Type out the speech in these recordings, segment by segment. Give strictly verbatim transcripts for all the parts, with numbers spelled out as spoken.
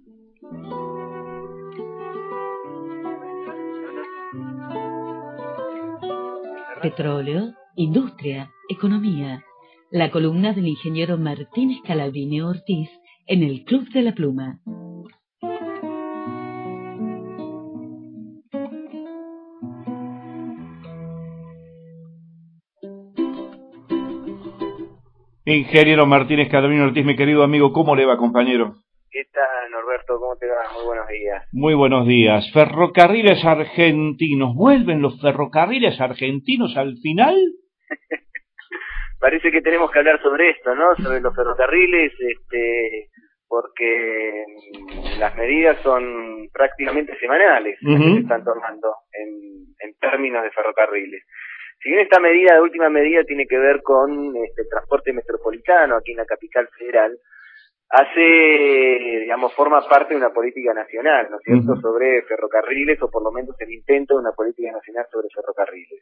Petróleo, industria, economía. La columna del ingeniero Martín Scalabrini Ortiz en el Club de la Pluma. Ingeniero Martín Scalabrini Ortiz, mi querido amigo, ¿cómo le va, compañero? ¿Qué tal, Norberto? ¿Cómo te va? Muy buenos días. Muy buenos días. Ferrocarriles argentinos. ¿Vuelven los ferrocarriles argentinos al final? Parece que tenemos que hablar sobre esto, ¿no? Sobre los ferrocarriles, este, porque las medidas son prácticamente semanales, uh-huh. las que se están tomando en, en términos de ferrocarriles. Si bien esta medida, la última medida, tiene que ver con este, el transporte metropolitano aquí en la capital federal, hace, digamos, forma parte de una política nacional, ¿no es cierto?, uh-huh. sobre ferrocarriles, o por lo menos el intento de una política nacional sobre ferrocarriles.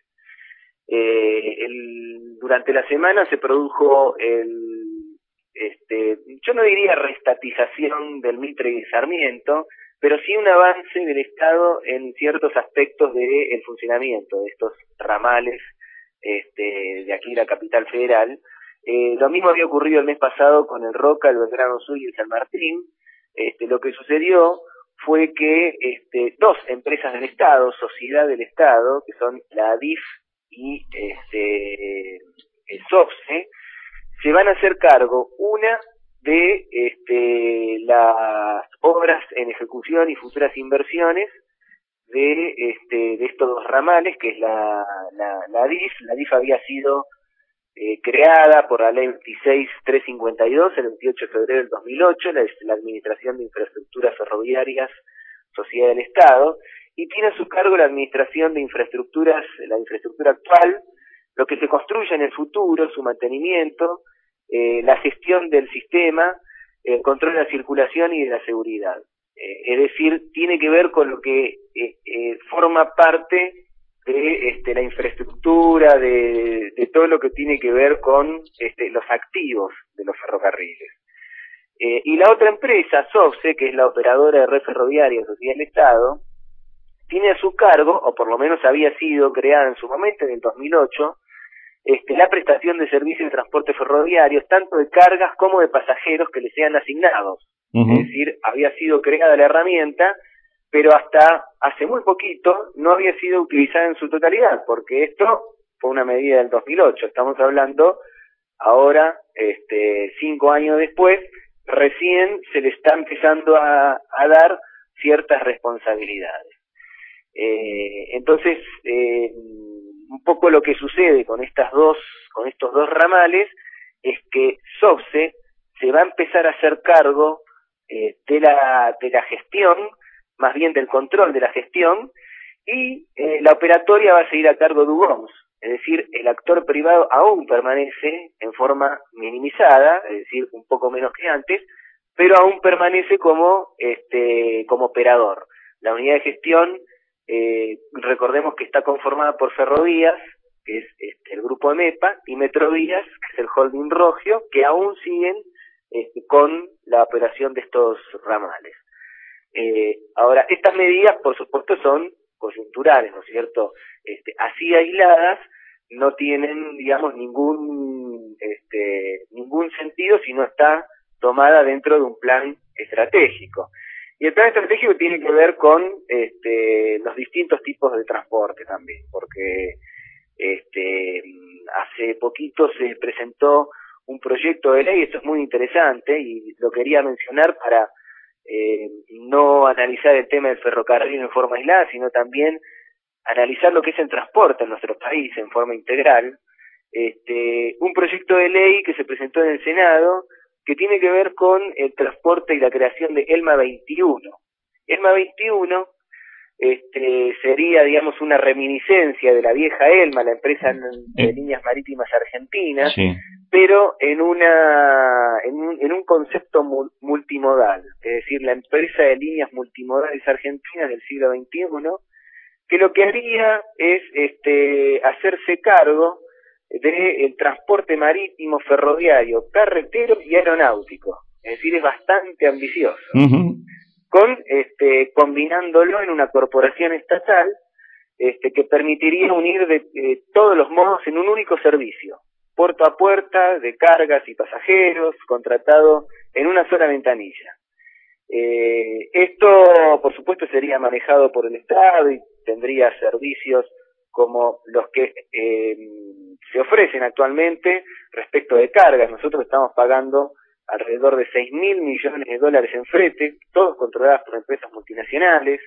Eh, el, durante la semana se produjo el, este, yo no diría restatización del Mitre y de Sarmiento, pero sí un avance del Estado en ciertos aspectos del funcionamiento de estos ramales este, de aquí de la capital federal. Eh, lo mismo había ocurrido el mes pasado con el Roca, el Belgrano Sur y el San Martín. Este, lo que sucedió fue que este, dos empresas del Estado, sociedad del Estado, que son la A D I F y este, el SOFCE, se van a hacer cargo, una de este, las obras en ejecución y futuras inversiones de este, de estos dos ramales, que es la, la, la A D I F. La A D I F había sido eh, creada por la ley veintiséis mil trescientos cincuenta y dos el veintiocho de febrero del dos mil ocho, la, la Administración de Infraestructuras Ferroviarias, Sociedad del Estado, y tiene a su cargo la administración de infraestructuras, la infraestructura actual, lo que se construye en el futuro, su mantenimiento, eh, la gestión del sistema, el control de la circulación y de la seguridad. Eh, es decir, tiene que ver con lo que eh, eh, forma parte de este, la infraestructura, de, de todo lo que tiene que ver con este, los activos de los ferrocarriles. Eh, y la otra empresa, SOFCE, que es la operadora de red ferroviaria Sociedad del Estado, tiene a su cargo, o por lo menos había sido creada en su momento, en el dos mil ocho, este, la prestación de servicios de transporte ferroviario, tanto de cargas como de pasajeros que le sean asignados. Uh-huh. Es decir, había sido creada la herramienta, pero hasta hace muy poquito no había sido utilizada en su totalidad, porque esto fue una medida del dos mil ocho. Estamos hablando ahora, este, cinco años después, recién se le está empezando a, a dar ciertas responsabilidades. Eh, entonces, eh, un poco lo que sucede con estas dos, con estos dos ramales, es que SOFCE se va a empezar a hacer cargo eh, de la de la gestión, más bien del control de la gestión, y eh, la operatoria va a seguir a cargo de U G O M S, es decir, el actor privado aún permanece en forma minimizada, es decir, un poco menos que antes, pero aún permanece como este como operador. La unidad de gestión, Eh, recordemos que está conformada por Ferrovías, que es este, el grupo EMEPA, y Metrovías, que es el holding Rogio, que aún siguen este, con la operación de estos ramales. Eh, ahora, estas medidas, por supuesto, son coyunturales, ¿no es cierto? Este, así aisladas, no tienen, digamos, ningún, este, ningún sentido si no está tomada dentro de un plan estratégico. Y el plan estratégico tiene que ver con este, los distintos tipos de transporte también, porque este, hace poquito se presentó un proyecto de ley, esto es muy interesante y lo quería mencionar para eh, no analizar el tema del ferrocarril en forma aislada, sino también analizar lo que es el transporte en nuestro país en forma integral. Este, un proyecto de ley que se presentó en el Senado, que tiene que ver con el transporte y la creación de ELMA veintiuno. ELMA veintiuno este, sería, digamos, una reminiscencia de la vieja ELMA, la empresa de líneas marítimas argentinas, sí. pero en una en un, en un concepto multimodal, es decir, la empresa de líneas multimodales argentinas del siglo veintiuno, que lo que haría es este, hacerse cargo del transporte marítimo, ferroviario, carretero y aeronáutico. Es decir, es bastante ambicioso. Uh-huh. con este, combinándolo en una corporación estatal este, que permitiría unir de eh, todos los modos en un único servicio, puerta a puerta, de cargas y pasajeros, contratado en una sola ventanilla. Eh, esto, por supuesto, sería manejado por el Estado y tendría servicios como los que eh, se ofrecen actualmente respecto de cargas. Nosotros estamos pagando alrededor de seis mil millones de dólares en flete, todos controlados por empresas multinacionales.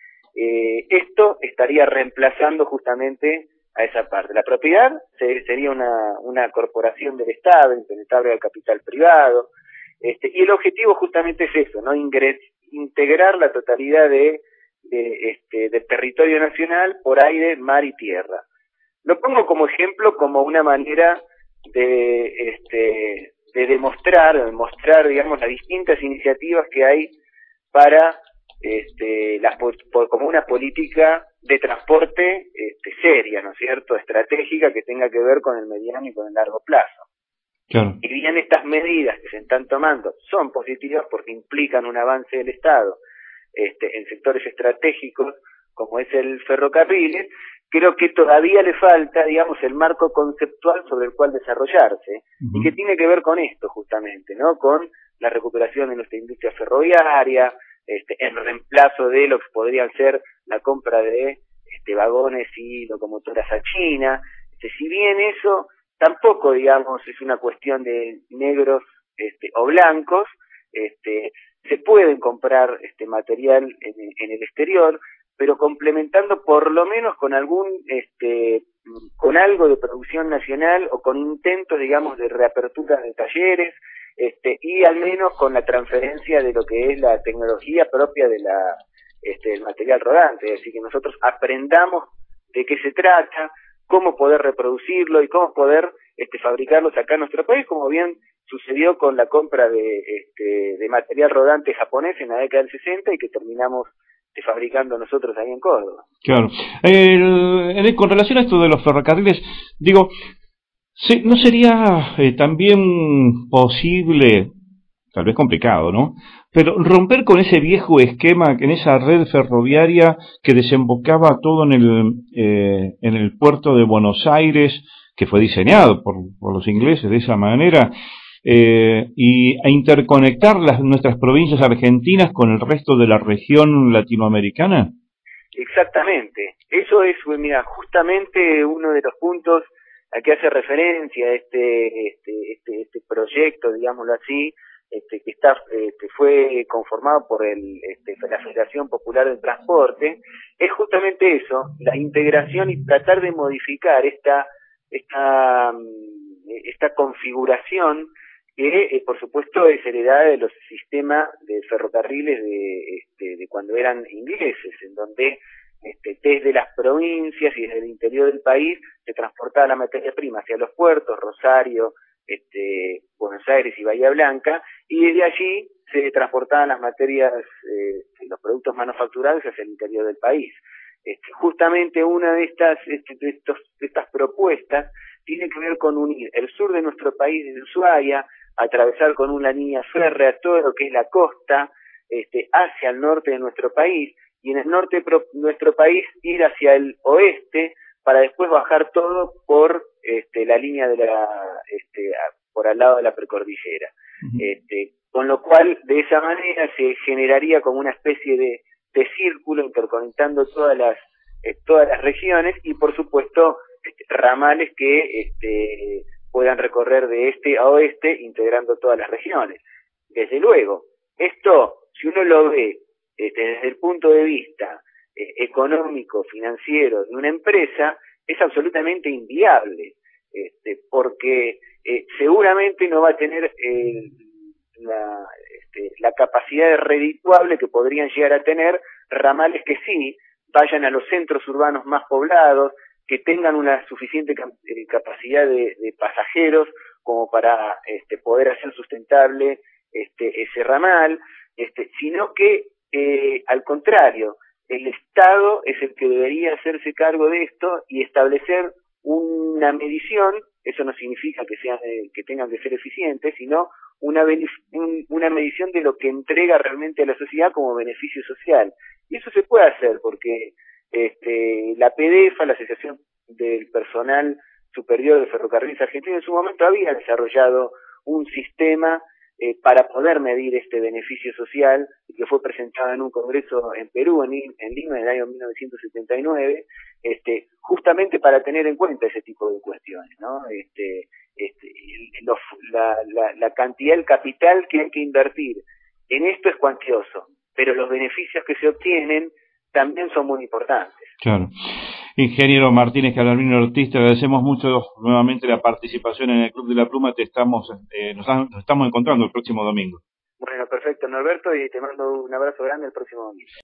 Eh, esto estaría reemplazando justamente a esa parte. La propiedad se, sería una, una corporación del Estado, impenetrable al capital privado, este, y el objetivo justamente es eso, ¿no? Ingres, integrar la totalidad de, de este, del territorio nacional por aire, mar y tierra. Lo pongo como ejemplo, como una manera de, este, de demostrar, de mostrar, digamos, las distintas iniciativas que hay para este, las, por, como una política de transporte este, seria, ¿no es cierto?, estratégica, que tenga que ver con el mediano y con el largo plazo. Claro. Y bien, estas medidas que se están tomando son positivas porque implican un avance del Estado este, en sectores estratégicos como es el ferrocarril. Creo que todavía le falta, digamos, el marco conceptual sobre el cual desarrollarse, uh-huh. y que tiene que ver con esto justamente, ¿no? Con la recuperación de nuestra industria ferroviaria, este, en reemplazo de lo que podrían ser la compra de este, vagones y locomotoras a China. Este, si bien eso tampoco, digamos, es una cuestión de negros este, o blancos, este, se pueden comprar este material en, en el exterior, pero complementando por lo menos con algún, este, con algo de producción nacional o con intentos, digamos, de reapertura de talleres, este, y al menos con la transferencia de lo que es la tecnología propia de la, este, del material rodante, es decir, que nosotros aprendamos de qué se trata, cómo poder reproducirlo y cómo poder este, fabricarlos acá en nuestro país, como bien sucedió con la compra de, este, de material rodante japonés en la década del sesenta y que terminamos este, fabricando nosotros ahí en Córdoba. Claro. El, el, con relación a esto de los ferrocarriles, digo, sí, ¿no sería eh, también posible, tal vez complicado, ¿no?, pero romper con ese viejo esquema, en esa red ferroviaria que desembocaba todo en el, eh, en el puerto de Buenos Aires, que fue diseñado por, por los ingleses de esa manera, eh, y a interconectar las, nuestras provincias argentinas con el resto de la región latinoamericana? Exactamente. Eso es, mira, justamente uno de los puntos a que hace referencia este, este, este, este proyecto, digámoslo así, Este, que está eh, que fue conformado por el, este, la Federación Popular del Transporte, es justamente eso, la integración y tratar de modificar esta esta esta configuración que eh, por supuesto es heredada de los sistemas de ferrocarriles de, este, de cuando eran ingleses, en donde este, desde las provincias y desde el interior del país se transportaba la materia prima hacia los puertos, Rosario, Este, Buenos Aires y Bahía Blanca, y desde allí se transportaban las materias, eh, los productos manufacturados hacia el interior del país. Este, justamente una de estas, este, de, estos, de estas propuestas tiene que ver con unir el sur de nuestro país desde Ushuaia, atravesar con una línea férrea todo lo que es la costa, este, hacia el norte de nuestro país, y en el norte de nuestro país ir hacia el oeste, para después bajar todo por este, la línea de la, este, por al lado de la precordillera. Uh-huh. Este, con lo cual, de esa manera se generaría como una especie de, de círculo interconectando todas las, eh, todas las regiones y, por supuesto, este, ramales que este, puedan recorrer de este a oeste, integrando todas las regiones. Desde luego, esto, si uno lo ve este, desde el punto de vista Eh, económico, financiero de una empresa, es absolutamente inviable, este, porque eh, seguramente no va a tener eh, la, este, la capacidad de redituable que podrían llegar a tener ramales que sí vayan a los centros urbanos más poblados, que tengan una suficiente eh, capacidad de, de pasajeros como para este, poder hacer sustentable este, ese ramal, este, sino que eh, al contrario, el Estado es el que debería hacerse cargo de esto y establecer una medición. Eso no significa que sean, que tengan que ser eficientes, sino una, un, una medición de lo que entrega realmente a la sociedad como beneficio social. Y eso se puede hacer porque este, la P D E F A, la Asociación del Personal Superior de Ferrocarriles Argentinos, en su momento había desarrollado un sistema eh, para poder medir este beneficio social, que fue presentado en un congreso en Perú, en, en Lima, en el año mil novecientos setenta y nueve, este, justamente para tener en cuenta ese tipo de cuestiones, ¿no? Este, este, los, la, la, la cantidad del capital que hay que invertir en esto es cuantioso, pero los beneficios que se obtienen también son muy importantes. Claro. Ingeniero Martínez Calarmino Ortiz, te agradecemos mucho nuevamente la participación en el Club de la Pluma. Te estamos, eh, nos, nos estamos encontrando el próximo domingo. Bueno, perfecto, Norberto, y te mando un abrazo grande el próximo domingo.